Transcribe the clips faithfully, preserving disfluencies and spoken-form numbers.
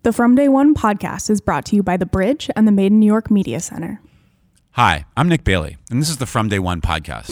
The From Day One podcast is brought to you by The Bridge and the Made in New York Media Center. Hi, I'm Nick Bailey, and this is the From Day One podcast.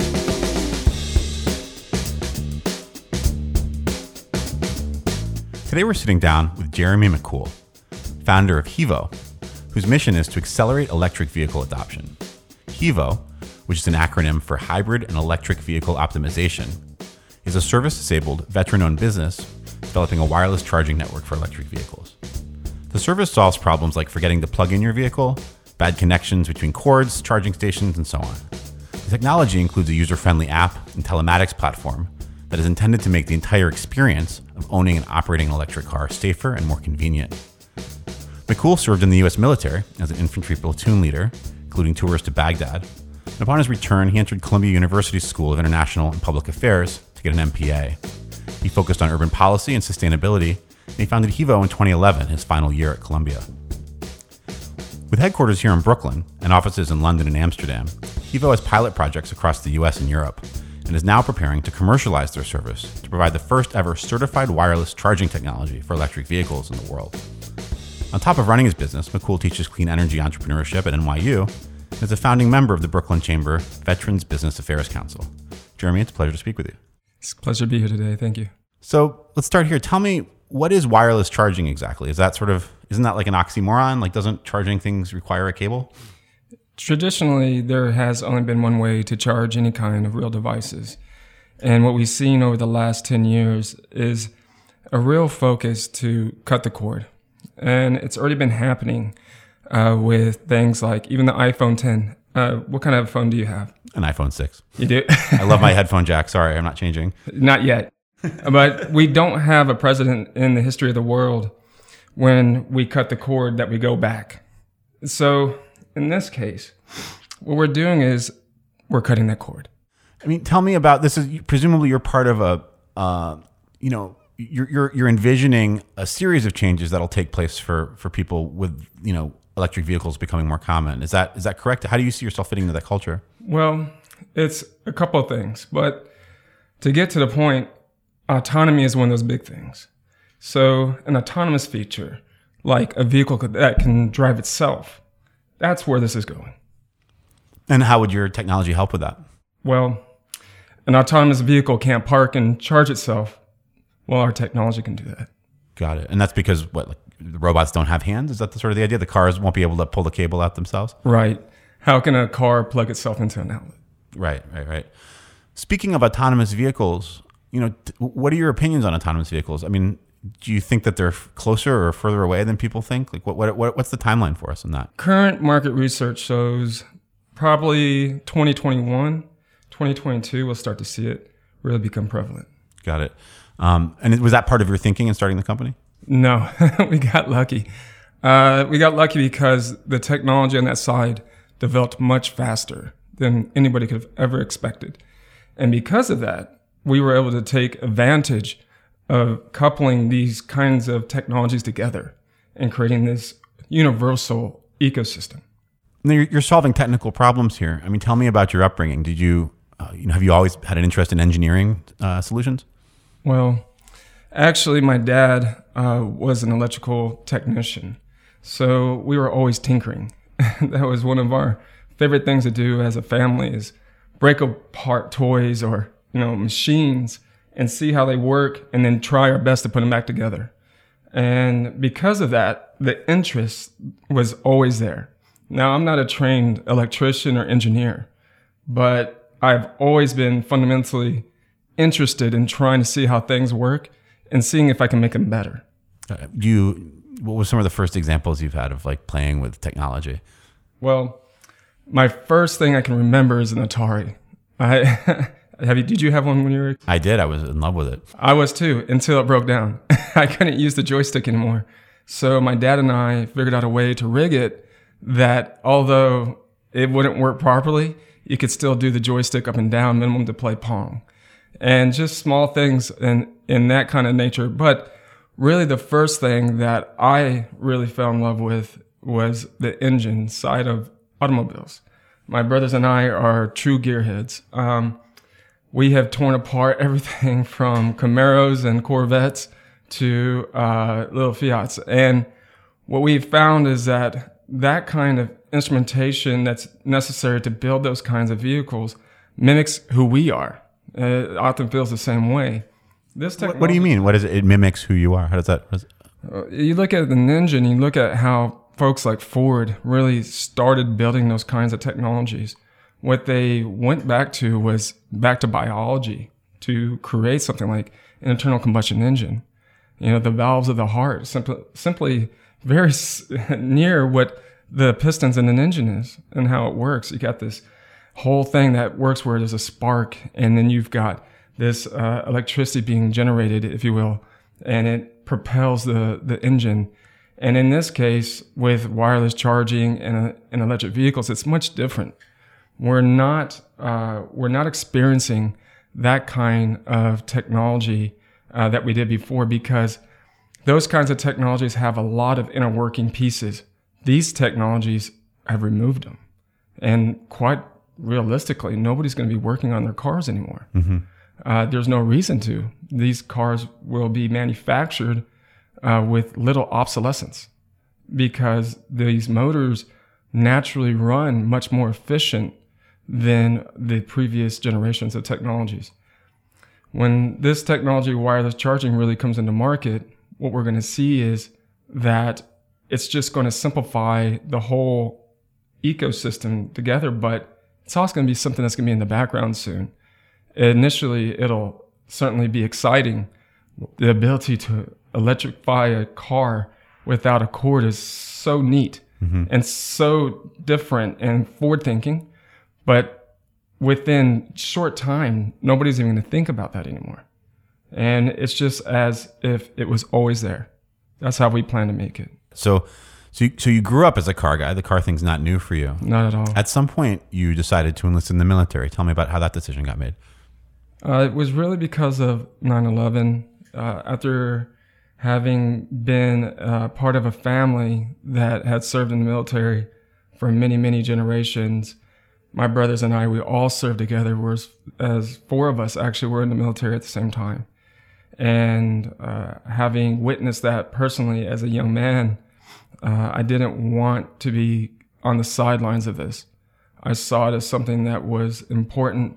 Today we're sitting down with Jeremy McCool, founder of HEVO, whose mission is to accelerate electric vehicle adoption. HEVO, which is an acronym for Hybrid and Electric Vehicle Optimization, is a service-disabled, veteran-owned business developing a wireless charging network for electric vehicles. The service solves problems like forgetting to plug in your vehicle, bad connections between cords, charging stations, and so on. The technology includes a user-friendly app and telematics platform that is intended to make the entire experience of owning and operating an electric car safer and more convenient. McCool served in the U S military as an infantry platoon leader, including tours to Baghdad. And upon his return, he entered Columbia University's School of International and Public Affairs to get an M P A. He focused on urban policy and sustainability, and he founded HEVO in twenty eleven, his final year at Columbia. With headquarters here in Brooklyn and offices in London and Amsterdam, HEVO has pilot projects across the U S and Europe, and is now preparing to commercialize their service to provide the first ever certified wireless charging technology for electric vehicles in the world. On top of running his business, McCool teaches clean energy entrepreneurship at N Y U and is a founding member of the Brooklyn Chamber Veterans Business Affairs Council. Jeremy, it's a pleasure to speak with you. It's a pleasure to be here today. Thank you. So let's start here. Tell me, what is wireless charging exactly? Is that sort of, isn't that like an oxymoron? Like, doesn't charging things require a cable? Traditionally, there has only been one way to charge any kind of real devices. And what we've seen over the last ten years is a real focus to cut the cord. And it's already been happening uh, with things like even the iPhone ten. Uh, what kind of phone do you have? An iPhone six. You do? I love my headphone jack. Sorry, I'm not changing. Not yet. But we don't have a precedent in the history of the world when we cut the cord that we go back. So in this case, what we're doing is we're cutting that cord. I mean, tell me about this. Is presumably you're part of a, uh, you know, you're you're you're envisioning a series of changes that'll take place for for people with, you know, electric vehicles becoming more common. Is that is that correct? How do you see yourself fitting into that culture? Well, it's a couple of things, but to get to the point, autonomy is one of those big things. So an autonomous feature, like a vehicle that can drive itself, that's where this is going. And how would your technology help with that? Well, an autonomous vehicle can't park and charge itself. Well, our technology can do that. Got it. And that's because what, like, the robots don't have hands? Is that the sort of the idea? The cars won't be able to pull the cable out themselves? Right. How can a car plug itself into an outlet? Right, right, right. Speaking of autonomous vehicles, you know, t- what are your opinions on autonomous vehicles? I mean, do you think that they're closer or further away than people think? Like, what, what, what what's the timeline for us in that? Current market research shows probably twenty twenty-one, twenty twenty-two, we'll start to see it really become prevalent. Got it. Um, and was that part of your thinking in starting the company? No, we got lucky. Uh, we got lucky because the technology on that side developed much faster than anybody could have ever expected. And because of that, we were able to take advantage of coupling these kinds of technologies together and creating this universal ecosystem. Now, you're, you're solving technical problems here. I mean, tell me about your upbringing. Did you, uh, you know, have you always had an interest in engineering uh, solutions? Well, actually, my dad uh, was an electrical technician, so we were always tinkering. That was one of our favorite things to do as a family, is break apart toys or, you know, machines and see how they work and then try our best to put them back together. And because of that, the interest was always there. Now, I'm not a trained electrician or engineer, but I've always been fundamentally interested in trying to see how things work and seeing if I can make them better. Uh, you, what were some of the first examples you've had of like playing with technology? Well, my first thing I can remember is an Atari. I have you. Did you have one when you were? I did. I was in love with it. I was too, until it broke down. I couldn't use the joystick anymore. So my dad and I figured out a way to rig it that although it wouldn't work properly, you could still do the joystick up and down minimum to play Pong. And just small things in, in that kind of nature. But really the first thing that I really fell in love with was the engine side of automobiles. My brothers and I are true gearheads. Um, we have torn apart everything from Camaros and Corvettes to uh, little Fiats. And what we found is that that kind of instrumentation that's necessary to build those kinds of vehicles mimics who we are. Uh, it often feels the same way. This technology, what do you mean? What is it? It mimics who you are. How does that? How does it? Uh, you look at an engine, you look at how folks like Ford really started building those kinds of technologies. What they went back to was back to biology to create something like an internal combustion engine. You know, the valves of the heart, simply, simply very s- near what the pistons in an engine is and how it works. You got this whole thing that works where there's a spark, and then you've got this uh, electricity being generated, if you will, and it propels the, the engine. And in this case, with wireless charging and, uh, and electric vehicles, it's much different. We're not uh, we're not experiencing that kind of technology uh, that we did before, because those kinds of technologies have a lot of inner working pieces. These technologies have removed them, and quite realistically, nobody's going to be working on their cars anymore. Mm-hmm. Uh, there's no reason to. These cars will be manufactured uh, with little obsolescence, because these motors naturally run much more efficient than the previous generations of technologies. When this technology, wireless charging, really comes into market, what we're going to see is that it's just going to simplify the whole ecosystem together, but it's also going to be something that's going to be in the background soon. Initially, it'll certainly be exciting. The ability to electrify a car without a cord is so neat mm-hmm. and so different and forward-thinking. But within short time, nobody's even going to think about that anymore. And it's just as if it was always there. That's how we plan to make it. So, so you, so you grew up as a car guy. The car thing's not new for you. Not at all. At some point, you decided to enlist in the military. Tell me about how that decision got made. Uh, it was really because of nine eleven. Uh, after having been uh, part of a family that had served in the military for many, many generations, my brothers and I, we all served together. We're, as four of us actually were in the military at the same time. And uh, having witnessed that personally as a young man, uh, I didn't want to be on the sidelines of this. I saw it as something that was important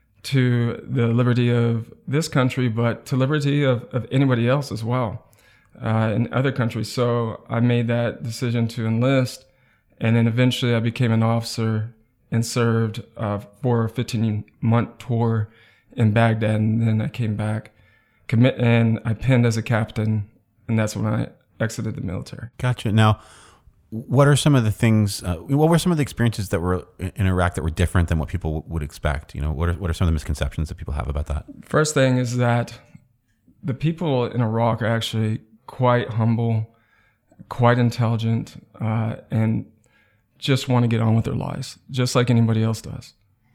to the liberty of this country, but to liberty of, of anybody else as well uh, in other countries. So I made that decision to enlist, and then eventually I became an officer and served uh, for a fifteen-month tour in Baghdad, and then I came back, commit, and I pinned as a captain, and that's when I exited the military. Gotcha. Now, what are some of the things? Uh, what were some of the experiences that were in Iraq that were different than what people w- would expect? You know, what are what are some of the misconceptions that people have about that? First thing is that the people in Iraq are actually quite humble, quite intelligent, uh, and just want to get on with their lives, just like anybody else does.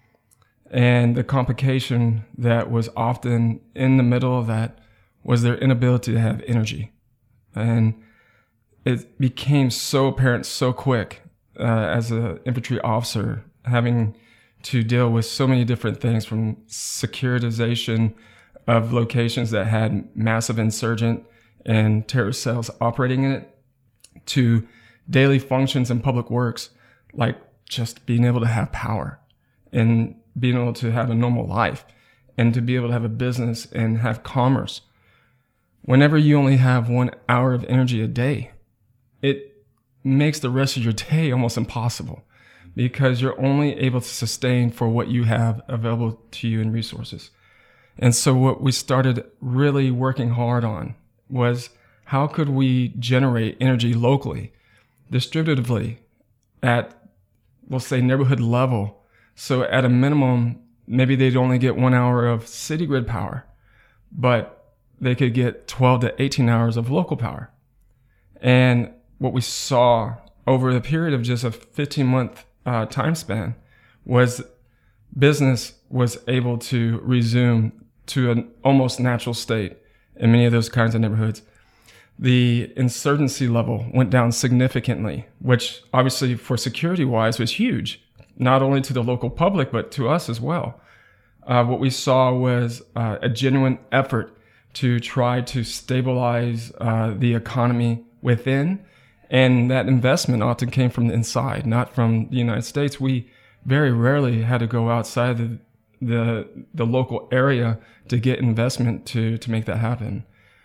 And the complication that was often in the middle of that was their inability to have energy. And it became so apparent so quick uh, as an infantry officer, having to deal with so many different things, from securitization of locations that had massive insurgent and terrorist cells operating in it, to daily functions in public works, like just being able to have power and being able to have a normal life and to be able to have a business and have commerce. Whenever you only have one hour of energy a day, it makes the rest of your day almost impossible, because you're only able to sustain for what you have available to you in resources. And so what we started really working hard on was, how could we generate energy locally, distributively, at, we'll say, neighborhood level. So at a minimum, maybe they'd only get one hour of city grid power, but they could get twelve to eighteen hours of local power. And what we saw over the period of just a fifteen month uh, time span was business was able to resume to an almost natural state in many of those kinds of neighborhoods. The insurgency level went down significantly, which obviously for security wise was huge, not only to the local public, but to us as well. Uh, what we saw was uh, a genuine effort to try to stabilize uh, the economy within And that investment often came from the inside, not from the United States. We very rarely had to go outside the the, the local area to get investment to, to make that happen.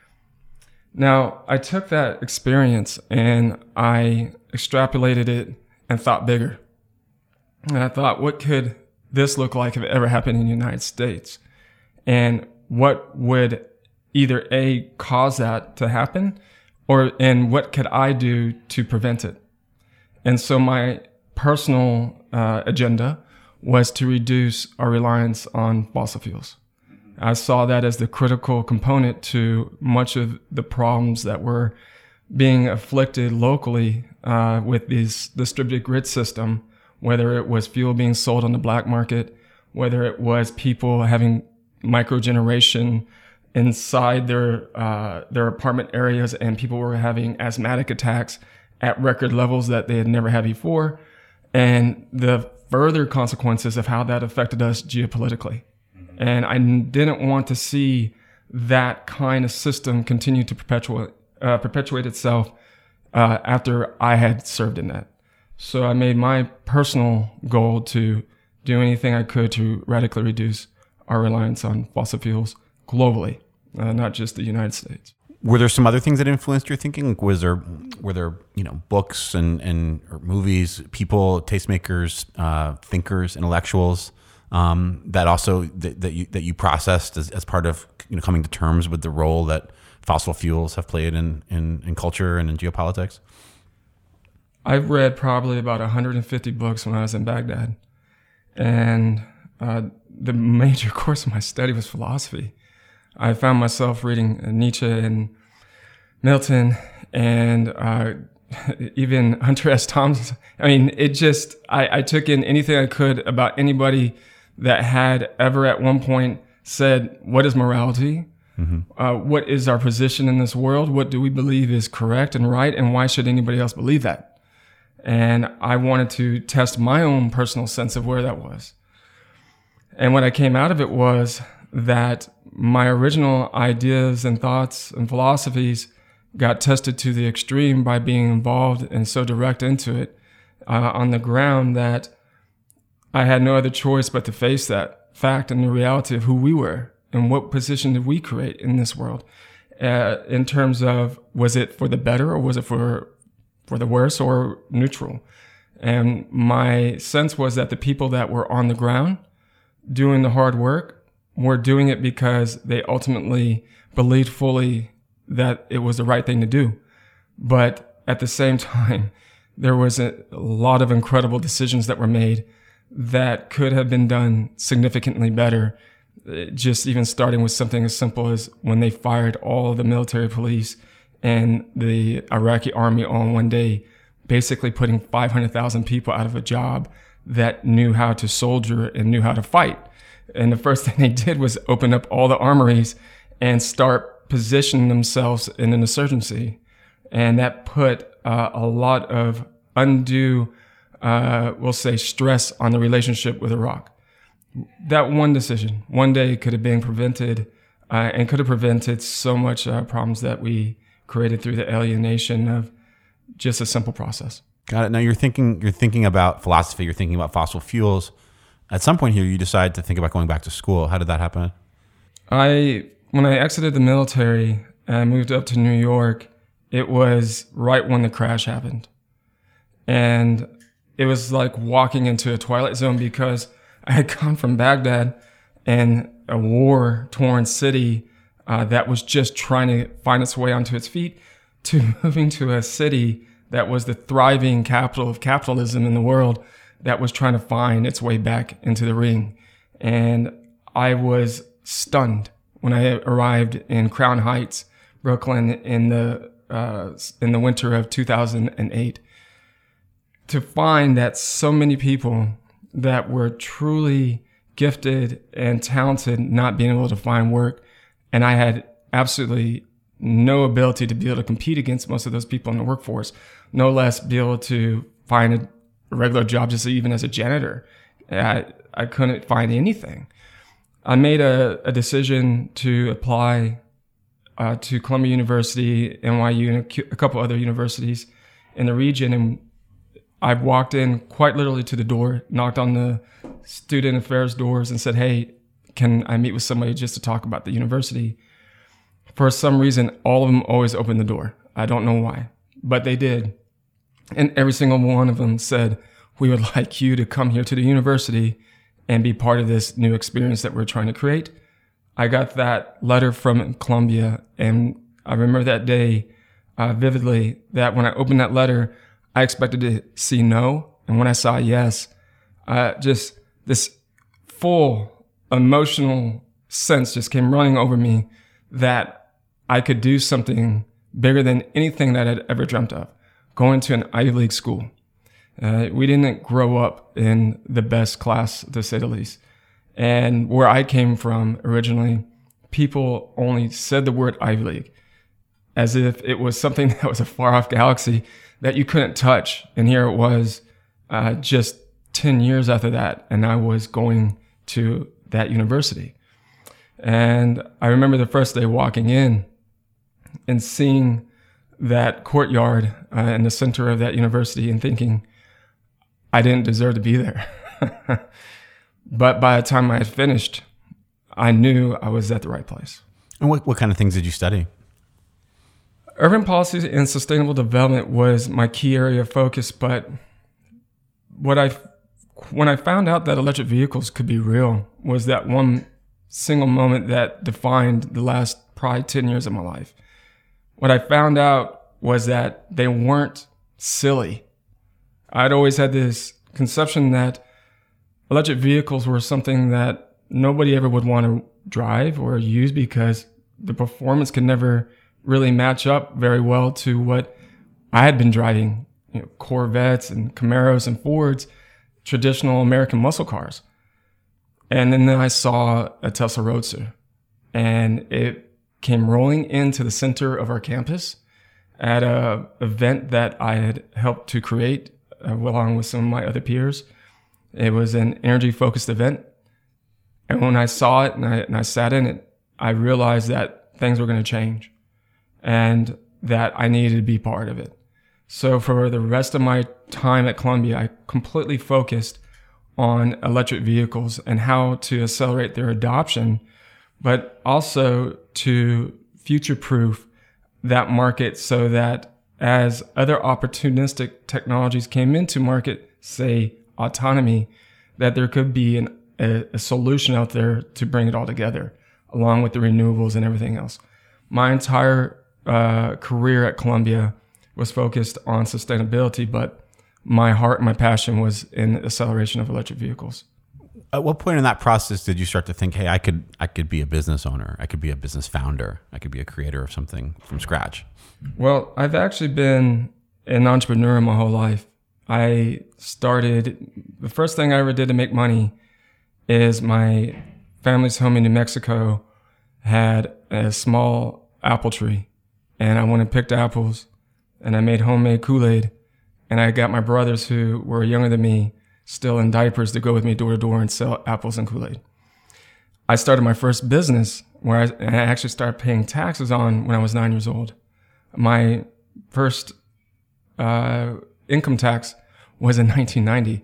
Now, I took that experience and I extrapolated it and thought bigger. And I thought, what could this look like if it ever happened in the United States? And what would either A, cause that to happen, or and what could I do to prevent it? And so my personal uh, agenda was to reduce our reliance on fossil fuels. I saw that as the critical component to much of the problems that were being afflicted locally uh, with this distributed grid system, whether it was fuel being sold on the black market, whether it was people having microgeneration inside their uh, their apartment areas and people were having asthmatic attacks at record levels that they had never had before, and the further consequences of how that affected us geopolitically. Mm-hmm. And I didn't want to see that kind of system continue to perpetuate uh, perpetuate itself uh, after I had served in that. So I made my personal goal to do anything I could to radically reduce our reliance on fossil fuels globally, uh, not just the United States. Were there some other things that influenced your thinking? Like was there, were there, you know, books and, and or movies, people, tastemakers, uh, thinkers, intellectuals, um, that also that, that you that you processed as, as part of, you know, coming to terms with the role that fossil fuels have played in, in, in culture and in geopolitics? I've read probably about one hundred fifty books when I was in Baghdad, and uh, the major course of my study was philosophy. I found myself reading Nietzsche and Milton and uh, even Hunter S. Thompson. I mean, it just, I, I took in anything I could about anybody that had ever at one point said, what is morality? Mm-hmm. Uh, what is our position in this world? What do we believe is correct and right? And why should anybody else believe that? And I wanted to test my own personal sense of where that was. And what I came out of it was that my original ideas and thoughts and philosophies got tested to the extreme by being involved and so direct into it uh, on the ground that I had no other choice but to face that fact and the reality of who we were and what position did we create in this world uh, in terms of, was it for the better or was it for for the worse or neutral? And my sense was that the people that were on the ground doing the hard work were doing it because they ultimately believed fully that it was the right thing to do. But at the same time, there was a lot of incredible decisions that were made that could have been done significantly better. Just even starting with something as simple as when they fired all of the military police and the Iraqi army on one day, basically putting five hundred thousand people out of a job that knew how to soldier and knew how to fight. And the first thing they did was open up all the armories and start positioning themselves in an insurgency. And that put uh, a lot of undue, uh, we'll say, stress on the relationship with Iraq. That one decision, one day, could have been prevented uh, and could have prevented so much uh, problems that we created through the alienation of just a simple process. Got it. Now you're thinking, you're thinking about philosophy, you're thinking about fossil fuels. At some point here, you decide to think about going back to school. How did that happen? I, when I exited the military and I moved up to New York, it was right when the crash happened. And it was like walking into a twilight zone because I had come from Baghdad and a war-torn city uh, that was just trying to find its way onto its feet to moving to a city that was the thriving capital of capitalism in the world that was trying to find its way back into the ring. And I was stunned when I arrived in Crown Heights, Brooklyn, in the uh, in the winter of two thousand eight, to find that so many people that were truly gifted and talented not being able to find work. And I had absolutely no ability to be able to compete against most of those people in the workforce, no less be able to find a regular job, just even as a janitor. I, I couldn't find anything. I made a, a decision to apply uh, to Columbia University, N Y U, and a, a couple other universities in the region. And I walked in quite literally to the door, knocked on the student affairs doors and said, hey, can I meet with somebody just to talk about the university? For some reason, all of them always opened the door. I don't know why, but they did. And every single one of them said, we would like you to come here to the university and be part of this new experience that we're trying to create. I got that letter from Columbia, and I remember that day uh, vividly, that when I opened that letter, I expected to see no. And when I saw yes, uh, just this full emotional sense just came running over me that I could do something bigger than anything that I'd ever dreamt of, going to an Ivy League school. Uh, we didn't grow up in the best class, to say the least. And where I came from originally, people only said the word Ivy League as if it was something that was a far-off galaxy that you couldn't touch. And here it was uh, just ten years after that, and I was going to that university. And I remember the first day walking in and seeing that courtyard uh, in the center of that university and thinking, I didn't deserve to be there. But by the time I had finished, I knew I was at the right place. And what, what kind of things did you study? Urban policy and sustainable development was my key area of focus. But what I, when I found out that electric vehicles could be real was that one single moment that defined the last probably ten years of my life. What I found out was that they weren't silly. I'd always had this conception that electric vehicles were something that nobody ever would want to drive or use because the performance could never really match up very well to what I had been driving, you know, Corvettes and Camaros and Fords, traditional American muscle cars. And then I saw a Tesla Roadster, and it came rolling into the center of our campus at a event that I had helped to create uh, along with some of my other peers. It was an energy-focused event. And when I saw it and I, and I sat in it, I realized that things were going to change and that I needed to be part of it. So for the rest of my time at Columbia, I completely focused on electric vehicles and how to accelerate their adoption, but also to future-proof that market so that as other opportunistic technologies came into market, say autonomy, that there could be an, a, a solution out there to bring it all together, along with the renewables and everything else. My entire uh, career at Columbia was focused on sustainability, but my heart and my passion was in the acceleration of electric vehicles. At what point in that process did you start to think, hey, I could I could be a business owner, I could be a business founder, I could be a creator of something from scratch? Well, I've actually been an entrepreneur my whole life. I started, the first thing I ever did to make money is my family's home in New Mexico had a small apple tree, and I went and picked apples, and I made homemade Kool-Aid, and I got my brothers who were younger than me still in diapers to go with me door to door and sell apples and Kool-Aid. I started my first business where I, and I actually started paying taxes on when I was nine years old. My first uh, income tax was in nineteen ninety.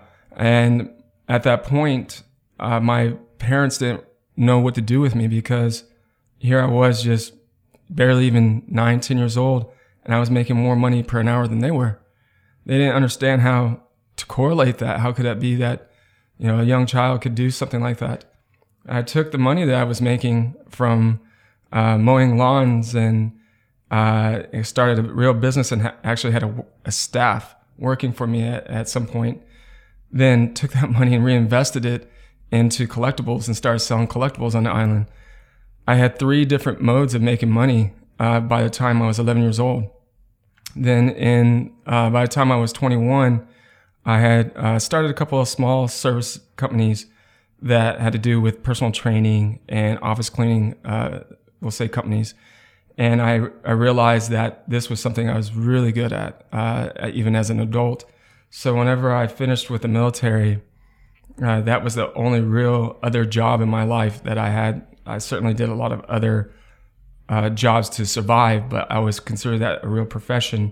And at that point, uh, my parents didn't know what to do with me because here I was just barely even nine, ten years old, and I was making more money per an hour than they were. They didn't understand how to correlate that. How could that be that, you know, a young child could do something like that? I took the money that I was making from uh, mowing lawns and uh, started a real business and ha- actually had a, a staff working for me at, at some point. Then took that money and reinvested it into collectibles and started selling collectibles on the island. I had three different modes of making money uh, by the time I was eleven years old. Then in uh, by the time I was twenty-one, I had uh, started a couple of small service companies that had to do with personal training and office cleaning, uh, we'll say companies. And I, I realized that this was something I was really good at, uh, even as an adult. So whenever I finished with the military, uh, that was the only real other job in my life that I had. I certainly did a lot of other uh, jobs to survive, but I was considered that a real profession.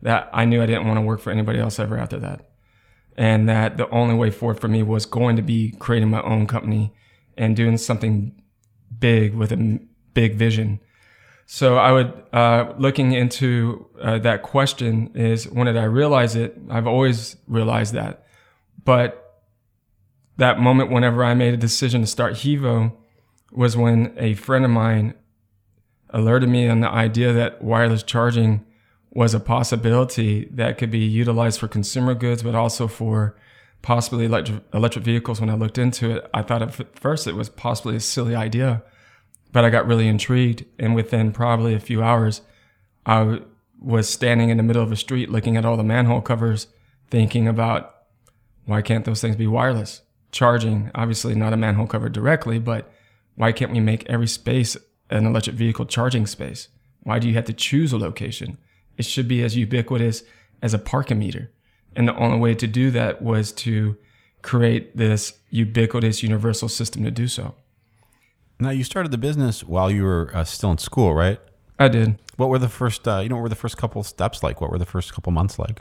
that I knew I didn't want to work for anybody else ever after that. And that the only way forward for me was going to be creating my own company and doing something big with a big vision. So I would, uh, looking into uh, that question is, when did I realize it? I've always realized that. But that moment whenever I made a decision to start Hevo was when a friend of mine alerted me on the idea that wireless charging was a possibility that could be utilized for consumer goods, but also for possibly electric, electric vehicles. When I looked into it, I thought at first it was possibly a silly idea. But I got really intrigued, and within probably a few hours, I w- was standing in the middle of a street looking at all the manhole covers, thinking about, why can't those things be wireless? Charging, obviously not a manhole cover directly, but why can't we make every space an electric vehicle charging space? Why do you have to choose a location? It should be as ubiquitous as a parking meter. And the only way to do that was to create this ubiquitous universal system to do so. Now, you started the business while you were uh, still in school, right? I did. What were the first, uh, you know, what were the first couple steps like? What were the first couple months like?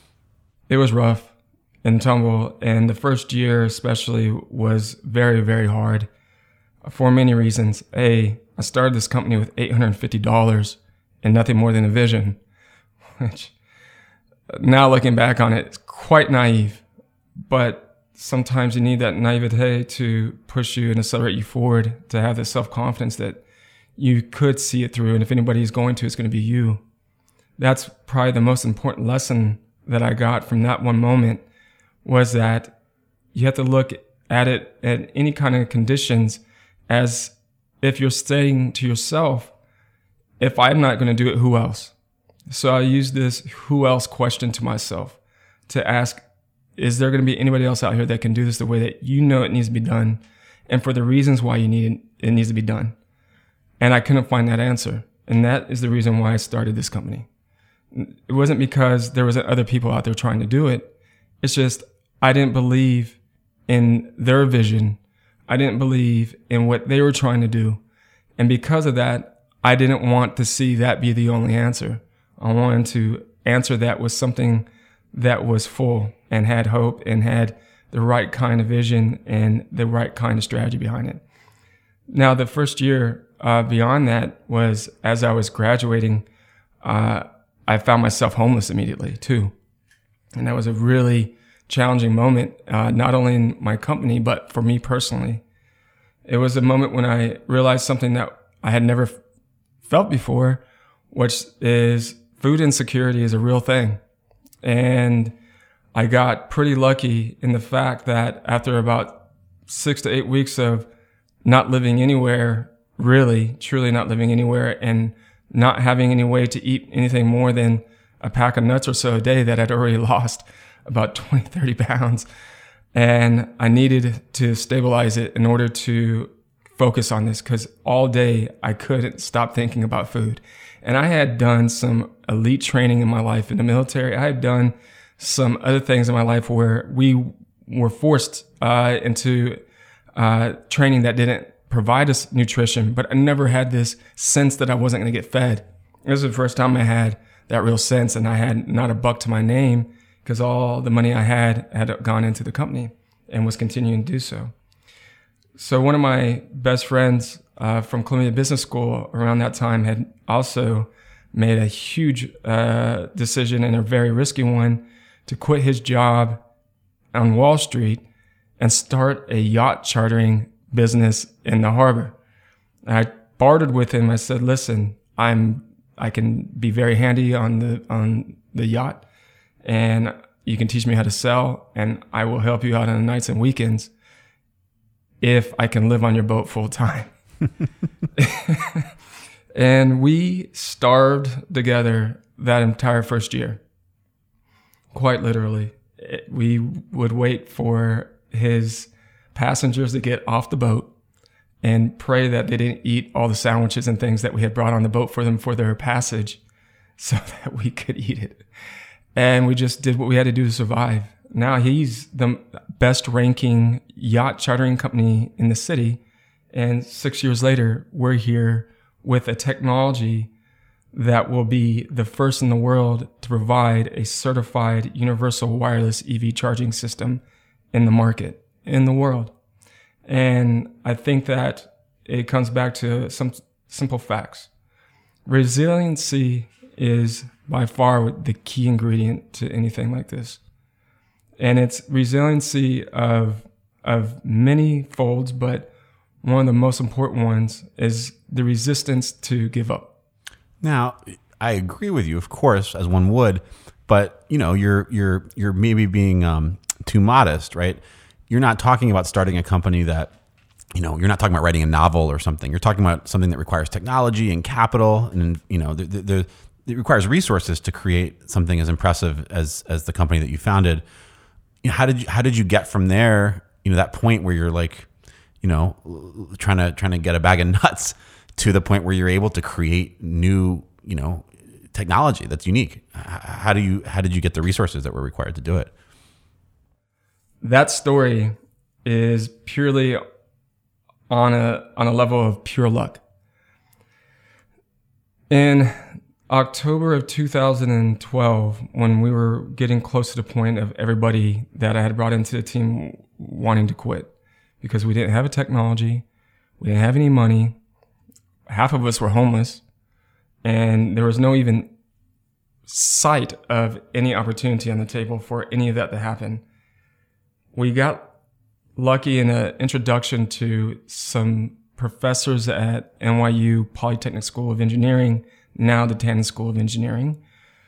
It was rough and tumble. And the first year especially was very, very hard for many reasons. A, I started this company with eight hundred fifty dollars and nothing more than a vision, which now looking back on it, it's quite naive. But sometimes you need that naivete to push you and accelerate you forward, to have the self-confidence that you could see it through. And if anybody's going to, it's going to be you. That's probably the most important lesson that I got from that one moment, was that you have to look at it at any kind of conditions as if you're saying to yourself, if I'm not going to do it, who else? So I use this who else question to myself to ask, is there going to be anybody else out here that can do this the way that you know it needs to be done, and for the reasons why you need it, it needs to be done? And I couldn't find that answer. And that is the reason why I started this company. It wasn't because there wasn't other people out there trying to do it. It's just, I didn't believe in their vision. I didn't believe in what they were trying to do. And because of that, I didn't want to see that be the only answer. I wanted to answer that with something that was full and had hope and had the right kind of vision and the right kind of strategy behind it. Now, the first year uh, beyond that was, as I was graduating, uh, I found myself homeless immediately too. And that was a really challenging moment, uh, not only in my company, but for me personally. It was a moment when I realized something that I had never f- felt before, which is food insecurity is a real thing. And I got pretty lucky in the fact that after about six to eight weeks of not living anywhere, really, truly not living anywhere, and not having any way to eat anything more than a pack of nuts or so a day, that I'd already lost about twenty, thirty pounds. And I needed to stabilize it in order to focus on this, because all day I couldn't stop thinking about food. And I had done some elite training in my life in the military. I had done some other things in my life where we were forced uh, into uh, training that didn't provide us nutrition, but I never had this sense that I wasn't going to get fed. This was the first time I had that real sense, and I had not a buck to my name, because all the money I had had gone into the company and was continuing to do so. So one of my best friends uh, from Columbia Business School around that time had also made a huge uh, decision, and a very risky one, to quit his job on Wall Street and start a yacht chartering business in the harbor. I bartered with him. I said, listen, I'm, I can be very handy on the, on the yacht, and you can teach me how to sell, and I will help you out on the nights and weekends if I can live on your boat full time. And we starved together that entire first year. Quite literally. We would wait for his passengers to get off the boat and pray that they didn't eat all the sandwiches and things that we had brought on the boat for them for their passage, so that we could eat it. And we just did what we had to do to survive. Now he's the best ranking yacht chartering company in the city. And six years later, we're here with a technology that will be the first in the world to provide a certified universal wireless E V charging system in the market, in the world. And I think that it comes back to some simple facts. Resiliency is by far the key ingredient to anything like this. And it's resiliency of, of many folds, but one of the most important ones is the resistance to give up. Now, I agree with you, of course, as one would, but you know, you're you're you're maybe being um, too modest, right? You're not talking about starting a company that, you know, you're not talking about writing a novel or something. You're talking about something that requires technology and capital, and you know, the, the, the, it requires resources to create something as impressive as as the company that you founded. You know, how did you how did you get from there? You know, that point where you're like, you know, trying to trying to get a bag of nuts to the point where you're able to create new, you know, technology that's unique. How do you how did you get the resources that were required to do it? That story is purely on a on a level of pure luck. In October of two thousand twelve, when we were getting close to the point of everybody that I had brought into the team wanting to quit because we didn't have a technology, we didn't have any money, half of us were homeless, and there was no even sight of any opportunity on the table for any of that to happen. We got lucky in an introduction to some professors at N Y U Polytechnic School of Engineering, now the Tannen School of Engineering.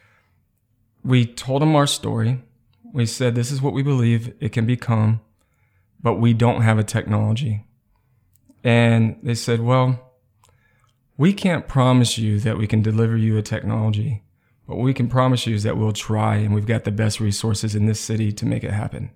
We told them our story. We said, this is what we believe it can become, but we don't have a technology. And they said, well, we can't promise you that we can deliver you a technology, but what we can promise you is that we'll try, and we've got the best resources in this city to make it happen.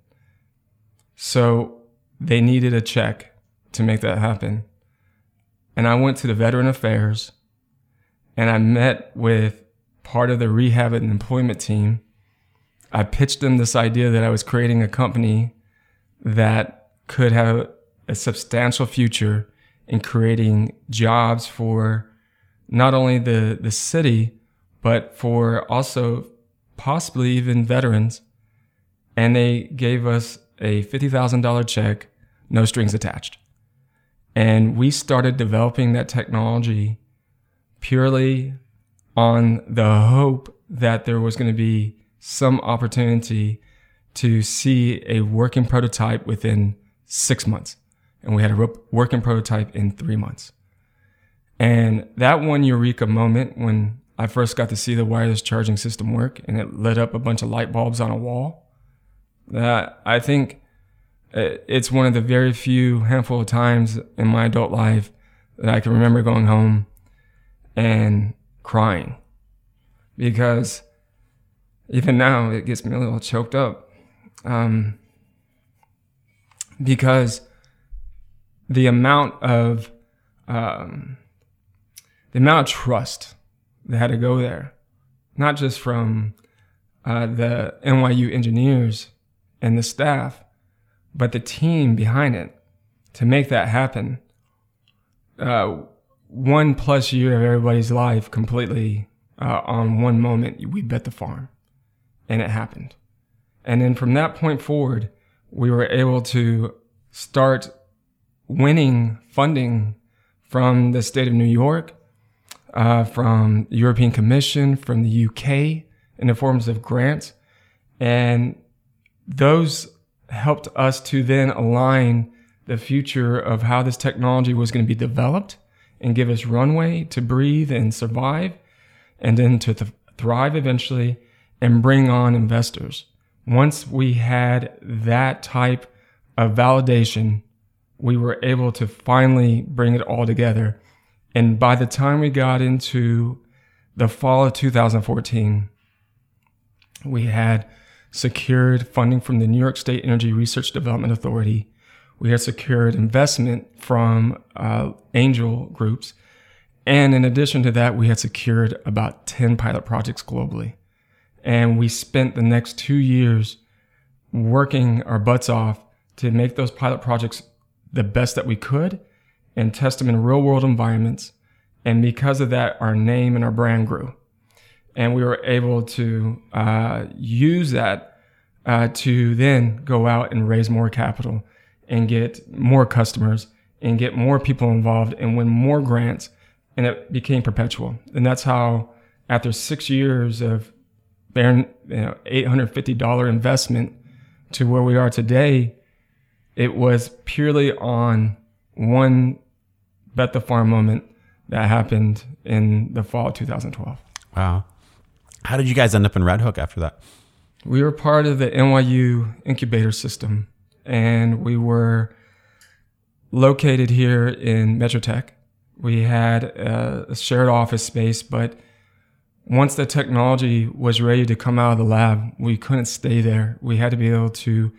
So they needed a check to make that happen. And I went to the Veteran Affairs and I met with part of the rehab and employment team. I pitched them this idea that I was creating a company that could have a substantial future in creating jobs for not only the, the city, but for also possibly even veterans. And they gave us a fifty thousand dollars check, no strings attached. And we started developing that technology purely on the hope that there was going to be some opportunity to see a working prototype within six months. And we had a working prototype in three months. And that one eureka moment when I first got to see the wireless charging system work and it lit up a bunch of light bulbs on a wall, that I think it's one of the very few handful of times in my adult life that I can remember going home and crying. Because even now, it gets me a little choked up. Um, because the amount of um, the amount of trust that had to go there, not just from uh, the N Y U engineers and the staff, but the team behind it to make that happen. Uh, one plus year of everybody's life completely uh, on one moment, we bet the farm, and it happened. And then from that point forward, we were able to start winning funding from the state of New York, uh, from the European Commission, from the U K in the forms of grants. And those helped us to then align the future of how this technology was going to be developed and give us runway to breathe and survive, and then to th- thrive eventually and bring on investors. Once we had that type of validation, we were able to finally bring it all together. And by the time we got into the fall of two thousand fourteen, we had secured funding from the New York State Energy Research Development Authority. We had secured investment from uh, angel groups. And in addition to that, we had secured about ten pilot projects globally. And we spent the next two years working our butts off to make those pilot projects the best that we could and test them in real world environments And because of that, our name and our brand grew. And we were able to uh, use that uh, to then go out and raise more capital and get more customers and get more people involved and win more grants. And it became perpetual. And that's how, after six years of bearing, you know, eight hundred fifty dollars investment to where we are today, it was purely on one bet the farm moment that happened in the fall of two thousand twelve. Wow. How did you guys end up in Red Hook after that? We were part of the N Y U incubator system, and we were located here in Metrotech. We had a, a shared office space, but once the technology was ready to come out of the lab, we couldn't stay there. We had to be able to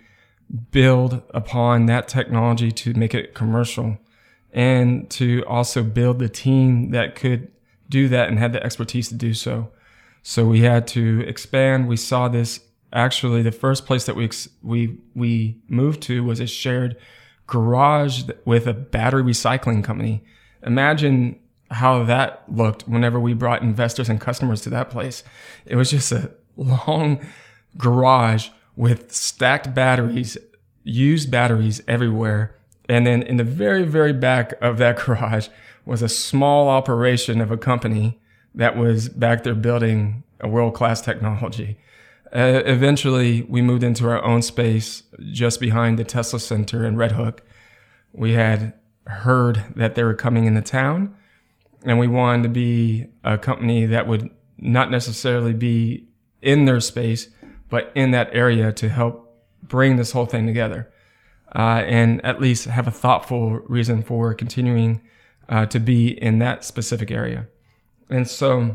build upon that technology to make it commercial, and to also build the team that could do that and had the expertise to do so. So we had to expand. We saw this, actually, the first place that we we we moved to was a shared garage with a battery recycling company. Imagine how that looked whenever we brought investors and customers to that place. It was just a long garage with stacked batteries, used batteries everywhere. And then in the very, very back of that garage was a small operation of a company that was back there building a world-class technology. Uh, eventually, we moved into our own space just behind the Tesla Center in Red Hook. We had heard that they were coming into town, and we wanted to be a company that would not necessarily be in their space, but in that area to help bring this whole thing together. Uh, and at least have a thoughtful reason for continuing uh, to be in that specific area. And so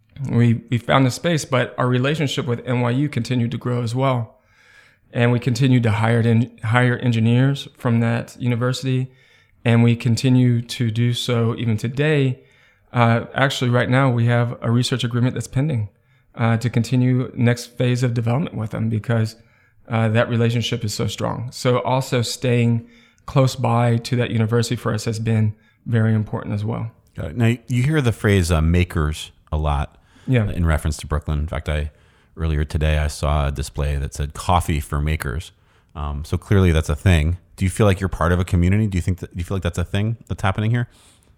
we we found a space, but our relationship with N Y U continued to grow as well. And we continued to hire, in, hire engineers from that university, and we continue to do so even today. Uh, actually, right now, we have a research agreement that's pending uh, to continue next phase of development with them, because Uh, that relationship is so strong. So also staying close by to that university for us has been very important as well. Got it. Now, you hear the phrase uh, makers a lot Yeah. in reference to Brooklyn. In fact, I earlier today I saw a display that said coffee for makers. Um, so clearly that's a thing. Do you feel like you're part of a community? Do you think that, do you feel like that's a thing that's happening here?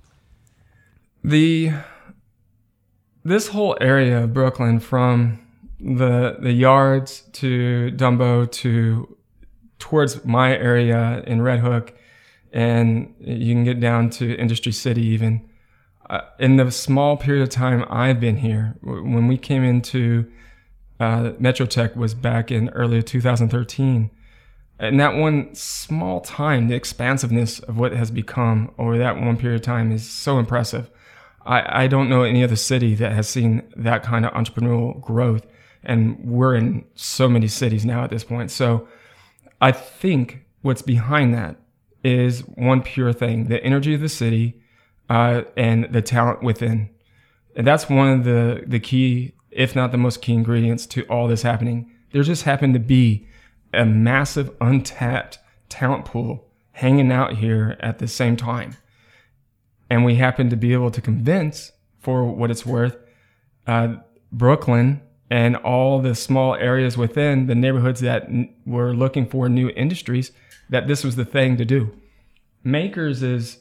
The This whole area of Brooklyn, from the the yards to Dumbo to towards my area in Red Hook, and you can get down to Industry City even. Uh, in the small period of time I've been here, when we came into uh, Metrotech was back in early two thousand thirteen. In that one small time, the expansiveness of what has become over that one period of time is so impressive. I, I don't know any other city that has seen that kind of entrepreneurial growth. And we're in so many cities now at this point. So I think what's behind that is one pure thing: the energy of the city uh, and the talent within. And that's one of the, the key, if not the most key ingredients to all this happening. There just happened to be a massive untapped talent pool hanging out here at the same time. And we happen to be able to convince, for what it's worth, uh, Brooklyn and all the small areas within the neighborhoods that n- were looking for new industries, that this was the thing to do. Makers is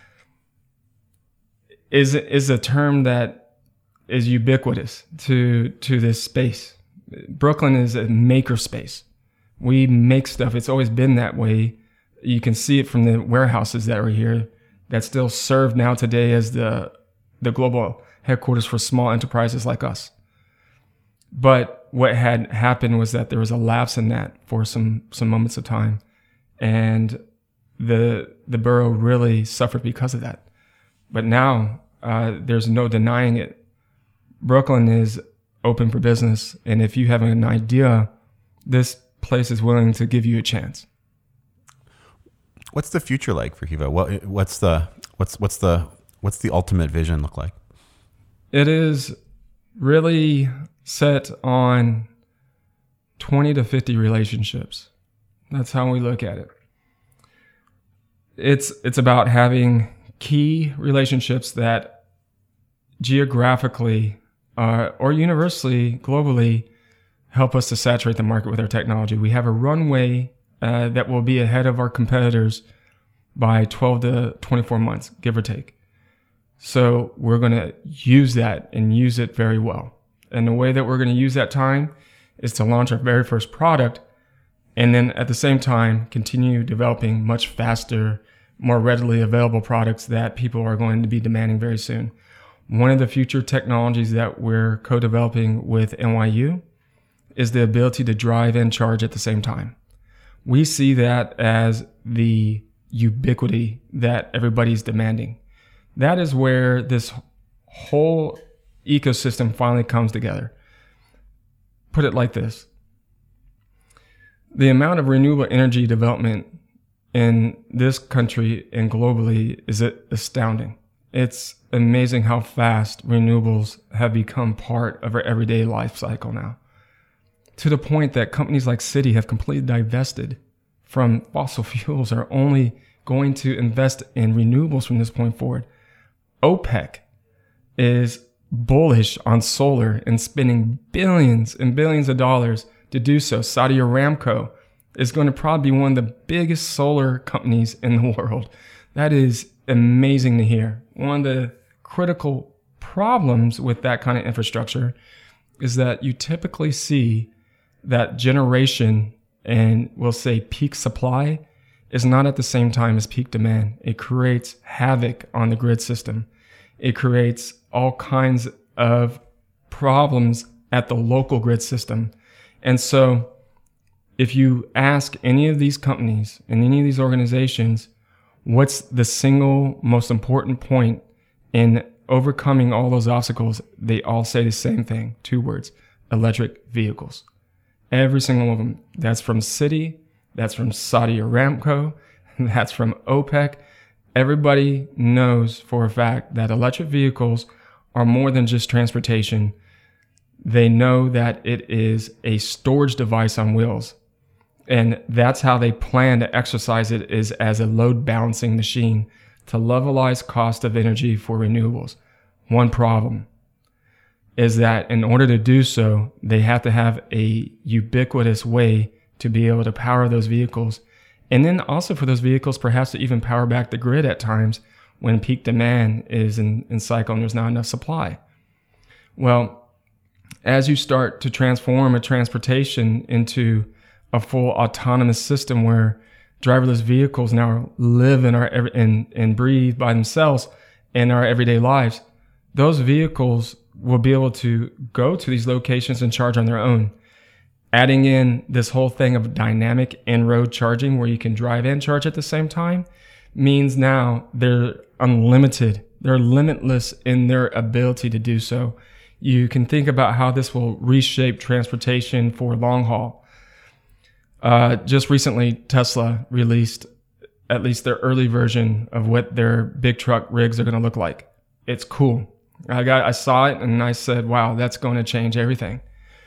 is is a term that is ubiquitous to to this space. Brooklyn is a maker space. We make stuff. It's always been that way. You can see it from the warehouses that are here that still serve now today as the the global headquarters for small enterprises like us. But what had happened was that there was a lapse in that for some some moments of time, and the the borough really suffered because of that. But now uh, there's no denying it. Brooklyn is open for business, and if you have an idea, this place is willing to give you a chance. What's the future like for Hevo? What what's the what's what's the what's the ultimate vision look like? It is really set on twenty to fifty relationships. That's how we look at it. It's it's about having key relationships that geographically uh, or universally, globally, help us to saturate the market with our technology. We have a runway uh, that will be ahead of our competitors by twelve to twenty-four months, give or take. So we're going to use that and use it very well. And the way that we're going to use that time is to launch our very first product, and then at the same time, continue developing much faster, more readily available products that people are going to be demanding very soon. One of the future technologies that we're co-developing with N Y U is the ability to drive and charge at the same time. We see that as the ubiquity that everybody's demanding. That is where this whole ecosystem finally comes together. Put it like this. The amount of renewable energy development in this country and globally is astounding. It's amazing how fast renewables have become part of our everyday life cycle now, to the point that companies like Citi have completely divested from fossil fuels, are only going to invest in renewables from this point forward. OPEC is bullish on solar and spending billions and billions of dollars to do so. Saudi Aramco is going to probably be one of the biggest solar companies in the world. That is amazing to hear. One of the critical problems with that kind of infrastructure is that you typically see that generation and we'll say peak supply is not at the same time as peak demand. It creates havoc on the grid system. It creates all kinds of problems at the local grid system. And so if you ask any of these companies and any of these organizations, what's the single most important point in overcoming all those obstacles, they all say the same thing, two words: electric vehicles. Every single one of them. That's from Citi, that's from Saudi Aramco, that's from OPEC. Everybody knows for a fact that electric vehicles are more than just transportation. They know that it is a storage device on wheels. And that's how they plan to exercise it, is as a load balancing machine to levelize cost of energy for renewables. One problem is that in order to do so, they have to have a ubiquitous way to be able to power those vehicles. And then also for those vehicles, perhaps to even power back the grid at times when peak demand is in, in cycle and there's not enough supply. Well, as you start to transform a transportation into a full autonomous system where driverless vehicles now live in our and, and breathe by themselves in our everyday lives, those vehicles will be able to go to these locations and charge on their own. Adding in this whole thing of dynamic in-road charging where you can drive and charge at the same time means now they're unlimited. They're limitless in their ability to do so. You can think about how this will reshape transportation for long haul. Uh, just recently, Tesla released at least their early version of what their big truck rigs are going to look like. It's cool. I got, I saw it and I said, wow, that's going to change everything.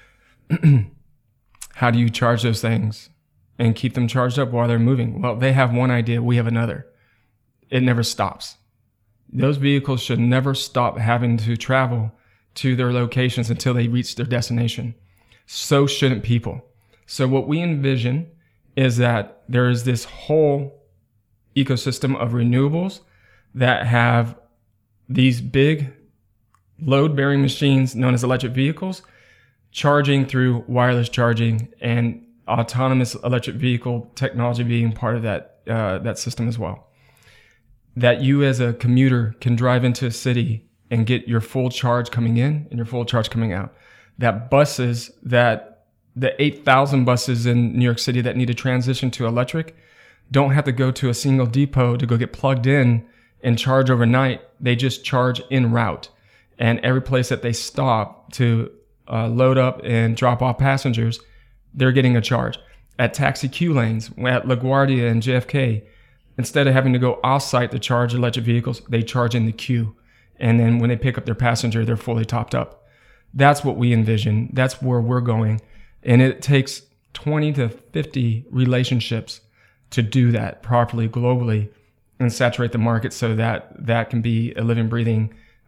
How do you charge those things and keep them charged up while they're moving? Well, they have one idea. We have another. It never stops. Those vehicles should never stop having to travel to their locations until they reach their destination. So shouldn't people. So what we envision is that there is this whole ecosystem of renewables that have these big load-bearing machines known as electric vehicles charging through wireless charging, and autonomous electric vehicle technology being part of that uh, that system as well. That you as a commuter can drive into a city and get your full charge coming in and your full charge coming out. That buses, that the eight thousand buses in New York City that need to transition to electric don't have to go to a single depot to go get plugged in and charge overnight. They just charge en route. And every place that they stop to uh, load up and drop off passengers, they're getting a charge. At taxi queue lanes, at LaGuardia and J F K, instead of having to go off-site to charge electric vehicles, they charge in the queue. And then when they pick up their passenger, they're fully topped up. That's what we envision. That's where we're going. And it takes twenty to fifty relationships to do that properly globally and saturate the market so that that can be a living, breathing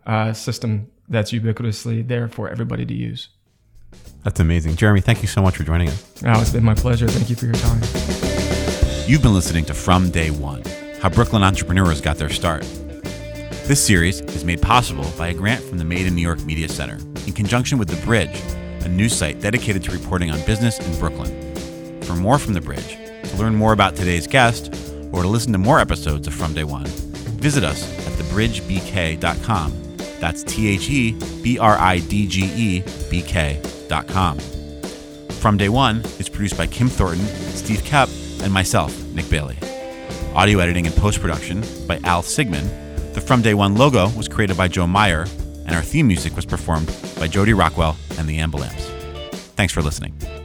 uh, system that's ubiquitously there for everybody to use. That's amazing. Jeremy, thank you so much for joining us. Oh, it's been my pleasure. Thank you for your time. You've been listening to From Day One, how Brooklyn entrepreneurs got their start. This series is made possible by a grant from the Made in New York Media Center in conjunction with The Bridge, a news site dedicated to reporting on business in Brooklyn. For more from The Bridge, to learn more about today's guest, or to listen to more episodes of From Day One, visit us at the bridge b k dot com. That's T H E B R I D G E B K dot com. From Day One is produced by Kim Thornton, Steve Koepp, and myself, Nick Bailey. Audio editing and post-production by Al Sigman. The From Day One logo was created by Joe Meyer, and our theme music was performed by Jody Rockwell and the Ambulamps. Thanks for listening.